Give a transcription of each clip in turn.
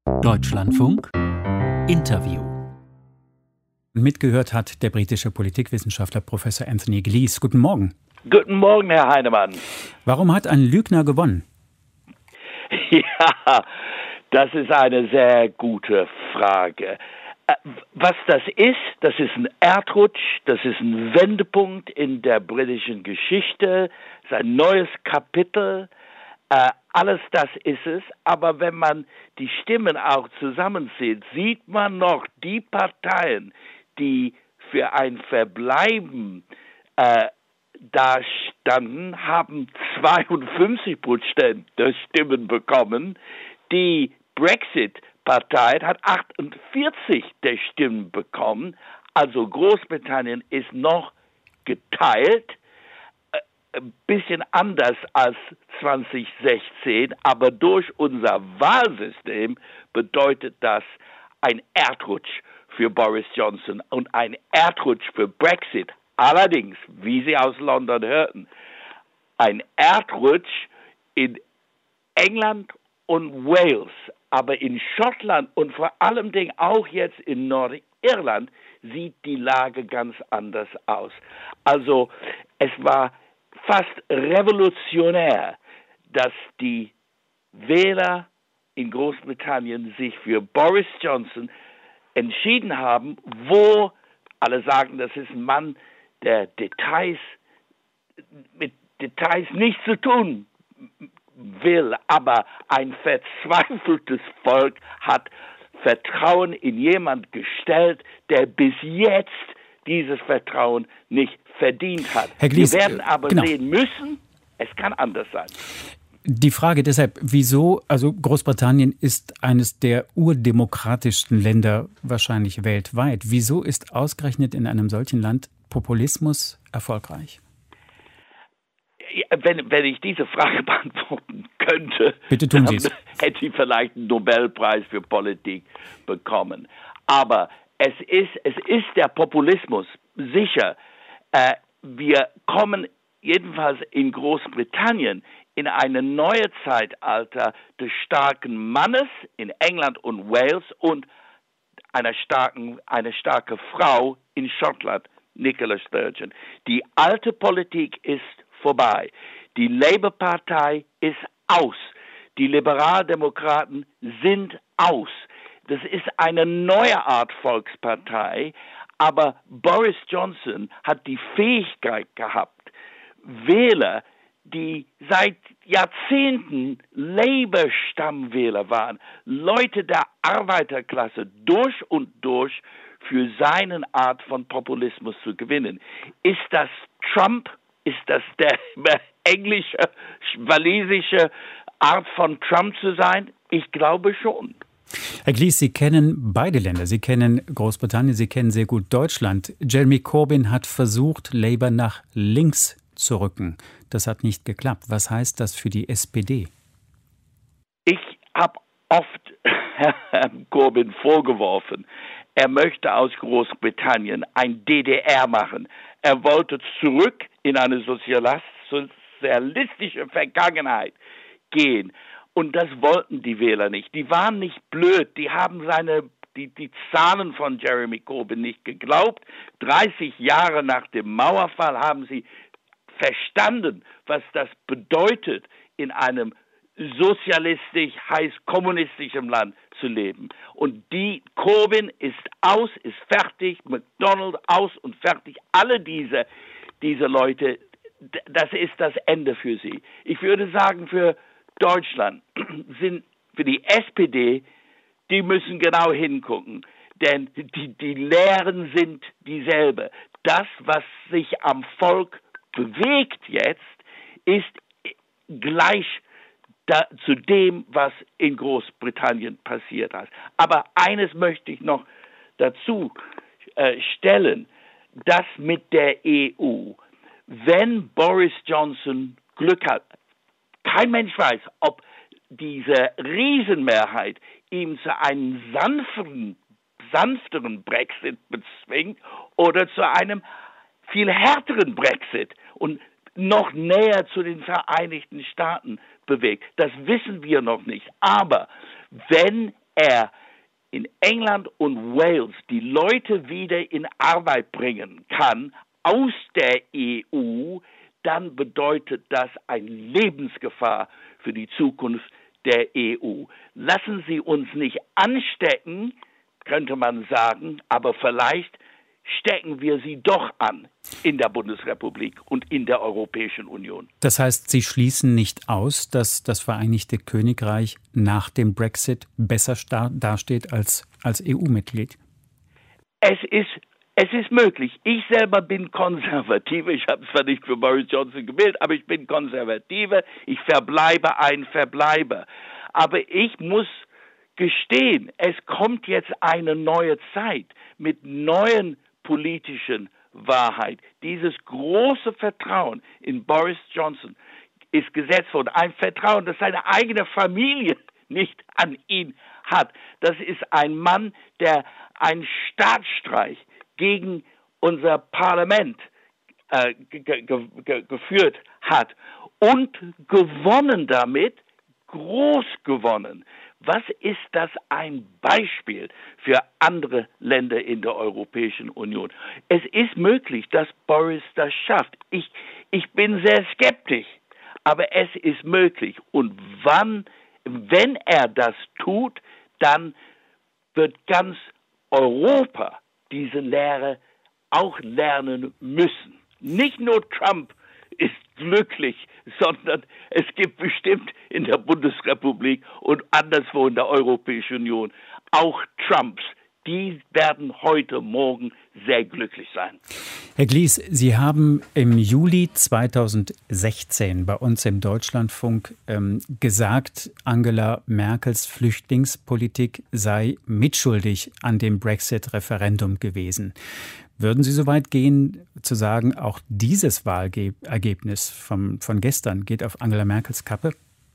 Deutschlandfunk Interview. Mitgehört hat der britische Politikwissenschaftler Professor Anthony Gleeson. Guten Morgen. Guten Morgen, Herr Heinemann. Warum hat ein Lügner gewonnen? Ja, das ist eine sehr gute Frage. Was das ist ein Erdrutsch, das ist ein Wendepunkt in der britischen Geschichte, das ist ein neues Kapitel. Alles das ist es, aber wenn man die Stimmen auch zusammenzählt, sieht man noch die Parteien, die für ein Verbleiben da standen, haben 52% der Stimmen bekommen. Die Brexit-Partei hat 48 der Stimmen bekommen. Also Großbritannien ist noch geteilt. Ein bisschen anders als 2016, aber durch unser Wahlsystem bedeutet das ein Erdrutsch für Boris Johnson und ein Erdrutsch für Brexit. Allerdings, wie Sie aus London hörten, ein Erdrutsch in England und Wales, aber in Schottland und vor allem auch jetzt in Nordirland sieht die Lage ganz anders aus. Also es war fast revolutionär, dass die Wähler in Großbritannien sich für Boris Johnson entschieden haben, wo alle sagen, das ist ein Mann, der mit Details nichts zu tun will, aber ein verzweifeltes Volk hat Vertrauen in jemand gestellt, der bis jetzt dieses Vertrauen nicht verdient hat. Herr Gleeson, wir werden aber sehen müssen, es kann anders sein. Die Frage deshalb, wieso, also Großbritannien ist eines der urdemokratischsten Länder wahrscheinlich weltweit. Wieso ist ausgerechnet in einem solchen Land Populismus erfolgreich? Wenn ich diese Frage beantworten könnte, bitte tun Sie es. Hätte ich vielleicht einen Nobelpreis für Politik bekommen. Aber es ist der Populismus, sicher. Wir kommen jedenfalls in Großbritannien in eine neue Zeitalter des starken Mannes in England und Wales und eine starke Frau in Schottland, Nicola Sturgeon. Die alte Politik ist vorbei. Die Labour-Partei ist aus. Die Liberaldemokraten sind aus. Das ist eine neue Art Volkspartei, aber Boris Johnson hat die Fähigkeit gehabt, Wähler, die seit Jahrzehnten Labour-Stammwähler waren, Leute der Arbeiterklasse durch und durch für seine Art von Populismus zu gewinnen. Ist das Trump? Ist das der englische, walisische Art von Trump zu sein? Ich glaube schon. Herr Gleeson, Sie kennen beide Länder. Sie kennen Großbritannien, Sie kennen sehr gut Deutschland. Jeremy Corbyn hat versucht, Labour nach links zu rücken. Das hat nicht geklappt. Was heißt das für die SPD? Ich habe oft Herrn Corbyn vorgeworfen, er möchte aus Großbritannien ein DDR machen. Er wollte zurück in eine sozialistische Vergangenheit gehen. Und das wollten die Wähler nicht. Die waren nicht blöd. Die haben die Zahlen von Jeremy Corbyn nicht geglaubt. 30 Jahre nach dem Mauerfall haben sie verstanden, was das bedeutet, in einem sozialistisch, heißt kommunistischen Land zu leben. Und Corbyn ist aus, ist fertig, McDonald aus und fertig. Alle diese Leute, das ist das Ende für sie. Ich würde sagen, für Deutschland für die SPD, die müssen genau hingucken, denn die Lehren sind dieselbe. Das, was sich am Volk bewegt jetzt, ist gleich zu dem, was in Großbritannien passiert ist. Aber eines möchte ich noch dazu stellen, das mit der EU, wenn Boris Johnson Glück hat, kein Mensch weiß, ob diese Riesenmehrheit ihm zu einem sanfteren Brexit bezwingt oder zu einem viel härteren Brexit und noch näher zu den Vereinigten Staaten bewegt. Das wissen wir noch nicht. Aber wenn er in England und Wales die Leute wieder in Arbeit bringen kann aus der EU, dann bedeutet das eine Lebensgefahr für die Zukunft der EU. Lassen Sie uns nicht anstecken, könnte man sagen, aber vielleicht stecken wir sie doch an in der Bundesrepublik und in der Europäischen Union. Das heißt, Sie schließen nicht aus, dass das Vereinigte Königreich nach dem Brexit besser dasteht als EU-Mitglied? Es ist möglich. Ich selber bin Konservative. Ich habe zwar nicht für Boris Johnson gewählt, aber ich bin Konservative. Ich verbleibe ein Verbleiber. Aber ich muss gestehen, es kommt jetzt eine neue Zeit mit neuen politischen Wahrheit. Dieses große Vertrauen in Boris Johnson ist gesetzt worden. Ein Vertrauen, das seine eigene Familie nicht an ihn hat. Das ist ein Mann, der einen Staatsstreich gegen unser Parlament geführt hat und gewonnen damit, groß gewonnen. Was ist das ein Beispiel für andere Länder in der Europäischen Union? Es ist möglich, dass Boris das schafft. Ich bin sehr skeptisch, aber es ist möglich. Und wenn er das tut, dann wird ganz Europa diese Lehre auch lernen müssen. Nicht nur Trump ist glücklich, sondern es gibt bestimmt in der Bundesrepublik und anderswo in der Europäischen Union auch Trumps. Die werden heute Morgen sehr glücklich sein. Herr Glies, Sie haben im Juli 2016 bei uns im Deutschlandfunk gesagt, Angela Merkels Flüchtlingspolitik sei mitschuldig an dem Brexit-Referendum gewesen. Würden Sie so weit gehen, zu sagen, auch dieses Wahlergebnis von gestern geht auf Angela Merkels Kappe?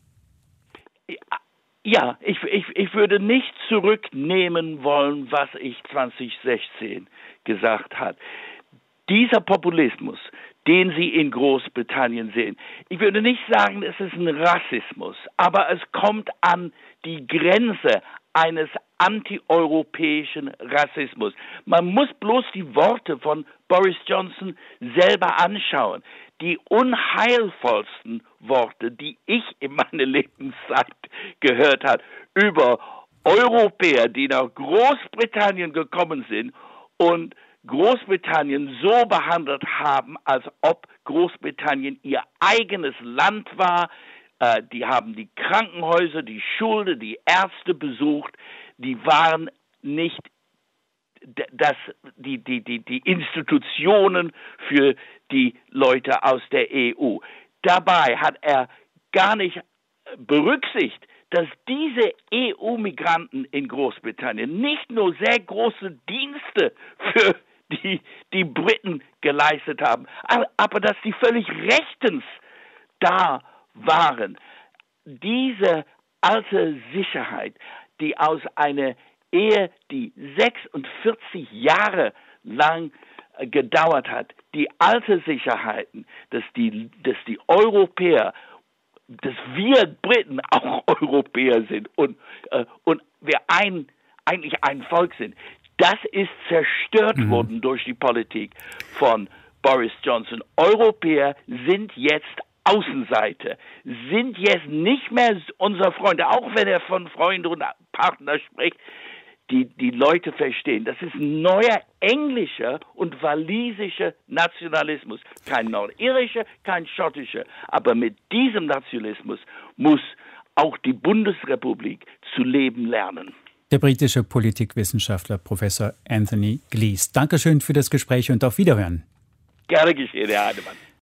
Ja, ich würde nicht zurücknehmen wollen, was ich 2016 gesagt habe. Dieser Populismus, den Sie in Großbritannien sehen, ich würde nicht sagen, es ist ein Rassismus, aber es kommt an die Grenze eines antieuropäischen Rassismus. Man muss bloß die Worte von Boris Johnson selber anschauen. Die unheilvollsten Worte, die ich in meiner Lebenszeit gehört habe, über Europäer, die nach Großbritannien gekommen sind und Großbritannien so behandelt haben, als ob Großbritannien ihr eigenes Land war. Die haben die Krankenhäuser, die Schulen, die Ärzte besucht. Die waren nicht die Institutionen für die Leute aus der EU. Dabei hat er gar nicht berücksichtigt, dass diese EU-Migranten in Großbritannien nicht nur sehr große Dienste für die Briten geleistet haben, aber dass sie völlig rechtens da waren. Diese alte Sicherheit, die aus einer Ehe, die 46 Jahre lang gedauert hat, die alte Sicherheiten, dass die Europäer, dass wir Briten auch Europäer sind und wir eigentlich ein Volk sind, das ist zerstört worden durch die Politik von Boris Johnson. Europäer sind jetzt Außenseite, sind jetzt nicht mehr unsere Freunde, auch wenn er von Freunden und Partner spricht. Die Leute verstehen, das ist ein neuer englischer und walisischer Nationalismus. Kein nordirischer, kein schottischer. Aber mit diesem Nationalismus muss auch die Bundesrepublik zu leben lernen. Der britische Politikwissenschaftler Professor Anthony Glies. Dankeschön für das Gespräch und auf Wiederhören. Gerne geschehen, Herr Heinemann.